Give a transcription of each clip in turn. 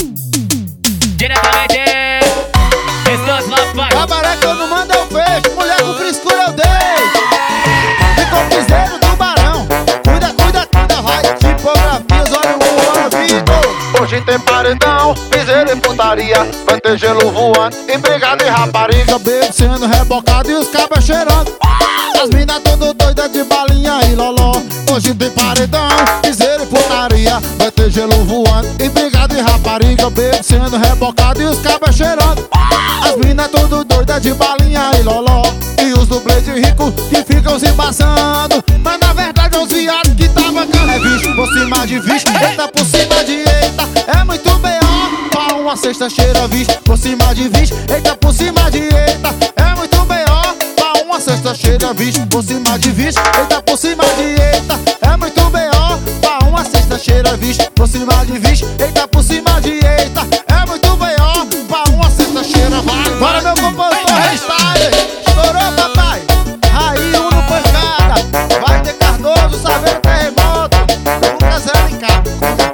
Diretamente, Restos Lava. Cabaré quando manda eu fecho, mulher com frescura eu deixo. E com piseiro do barão, cuida, vai. Tipografias, olha o ouvido. Hoje tem paredão, piseira e putaria. Vai ter gelo voando, empregado e rapariga. Bebo sendo rebocado e os cabas cheirando. As minas tudo doida de balinha e loló. Hoje tem paredão, piseira e putaria. Vai ter gelo voando, empregado e rapariga. Bebo sendo rebocado e os cabas cheirando. As minas tudo doida de balinha e loló. E os dublês de rico que ficam se passando. Mas na verdade é os viados que tava cantando. É bicho por cima de bicho, eita por cima de eita. É muito B.O. pra uma sexta cheira bicho. Por cima de bicho, eita por cima de eita. É muito B.O. pra uma sexta cheira bicho. Por cima de bicho, eita por cima de eita. É muito B.O. pra uma sexta cheira bicho. Por cima de bicho, eita por cima de eita. É muito B.O. pra uma sexta cheira. Vai, bora meu compositor Restyle. Estourou papai, aí Uno pancada. Vai ter Cardoso, Saveiro Terremoto. Lucas LK.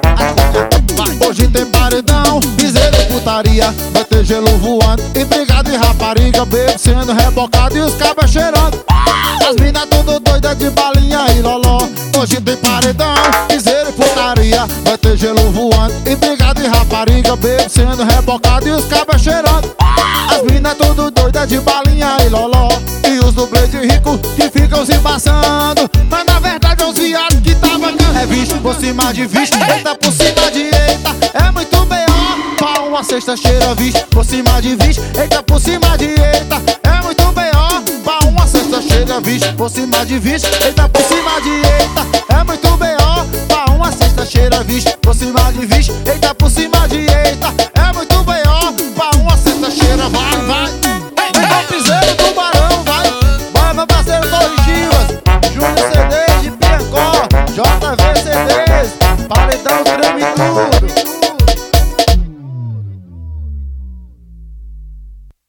Hoje tem paredão, piseira e putaria. Vai ter gelo voando, empregado e rapariga. Bebo sendo rebocado e os cabas cheirando. As minas tudo doida de balinha e loló. Hoje tem paredão, piseira e putaria. Vai ter gelo voando, empregado e rapariga. Bebo sendo rebocado e os cabas cheirando. As minas tudo doida de balinha e loló. E os dublês de rico que ficam se passando. Mas na verdade é os viados que tava cantando. É bicho por cima de bicho, eita por cima de eita. É muito B.O. pra uma sexta cheira bicho. Por cima de bicho, eita por cima de eita. É muito B.O. pra uma sexta cheira bicho. Por cima de bicho, eita por cima de eita. É muito B.O. pra uma sexta cheira bicho. Por cima de bicho, eita por cima de eita. É muito B.O. pra uma sexta cheira. Vai. Vem com o piseiro do barão, vai. Bora meu parceiro Torres Chivas, Júnior CDs de Piancó, JV CDs, paredão treme tudo.